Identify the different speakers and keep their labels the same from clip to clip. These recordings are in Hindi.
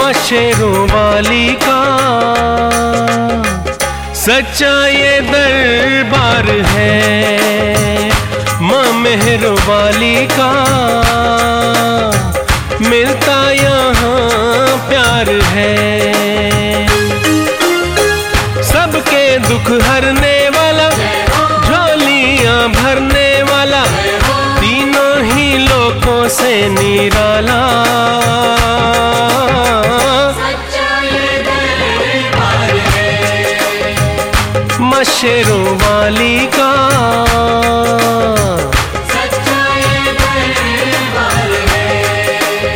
Speaker 1: शेरों वाली का सच्चा ये दरबार है। माँ मेहरों वाली का मिलता यहाँ प्यार है। सबके दुख हरने वाला, झोलियाँ भरने वाला, तीनों ही लोकों से निराला। माँ शेरों वाली का
Speaker 2: सच्चा ये दरबार है।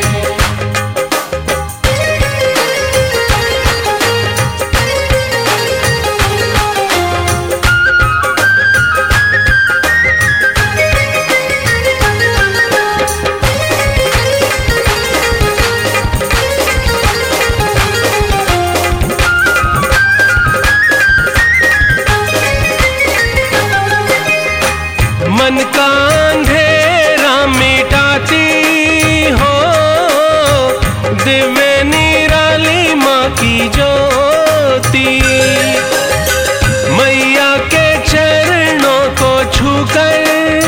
Speaker 1: मन का अंधेरा मिटाती हो, दिव्य निराली माँ की ज्योति। मैया के चरणों को छूकर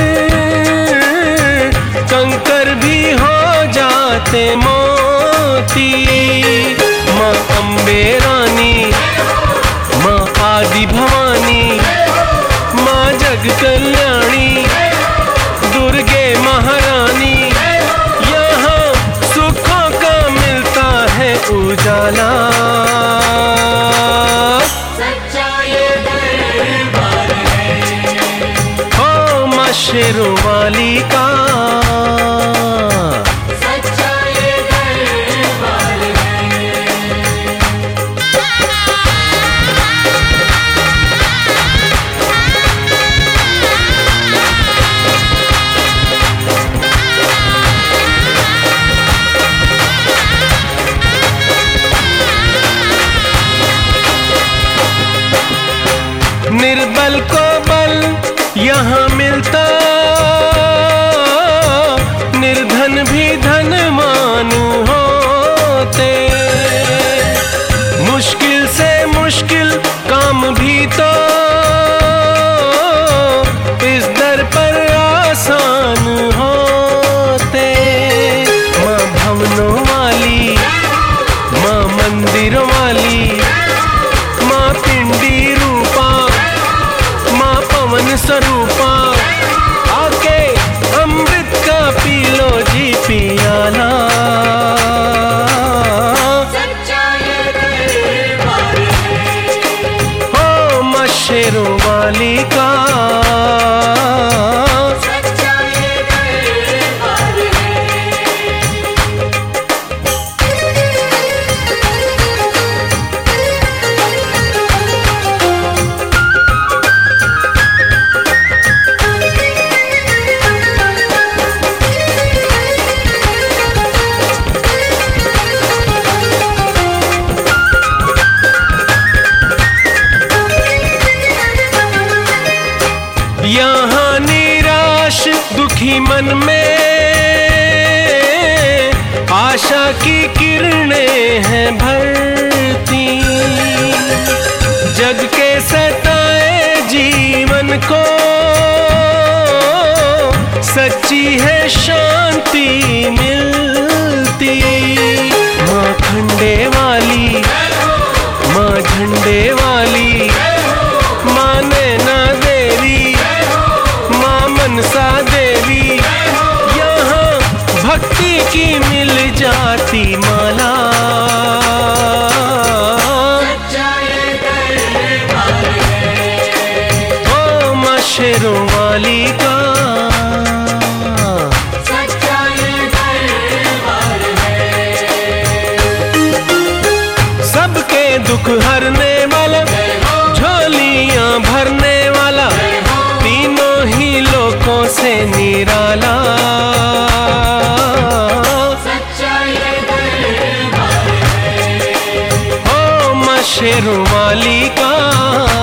Speaker 1: कंकर भी हो जाते मोती। माँ अम्बे रानी, माँ आदि भवानी, माँ जग कल्याणी, दुर्गे महारानी, यहाँ सुखों का मिलता है उजाला।
Speaker 2: सच्चा ये दरबार है।
Speaker 1: ओ माँ शेरों वाली का
Speaker 2: सच्चा ये दरबार है।
Speaker 1: निर्बल को बल यहाँ मिलता, निर्धन भी धनवान होते। मुश्किल से मुश्किल काम भी तो इस दर पर आसान होते। माँ भवनों वाली, माँ मंदिरों वाली, माँ पिंडी रूपा, माँ पवन स्वरूपा, आके अमृत का पी लो जी पियाला।
Speaker 2: सच्चा ये दरबार है।
Speaker 1: हो माँ शेरों वाली का
Speaker 2: सच्चा ये दरबार है।
Speaker 1: यहाँ निराश दुखी मन में आशा की किरणें हैं भरती। जग के सताए जीवन को सच्ची है शांति मिलती। माँ खंडे वाली, माँ झंडे वाली, माँ नैना देवी, माँ मनसा देवी, यहाँ भक्ति की मिल जाती माला।
Speaker 2: सच्चा ये दरबार है।
Speaker 1: ओ माँ शेरों वाली का
Speaker 2: सच्चा ये दरबार है।
Speaker 1: सबके दुख हरने वाला, झोलियाँ भरने वाला, तीनों ही लोकों से निराला।
Speaker 2: सच्चा ये दरबार है।
Speaker 1: ओ माँ शेरों वाली का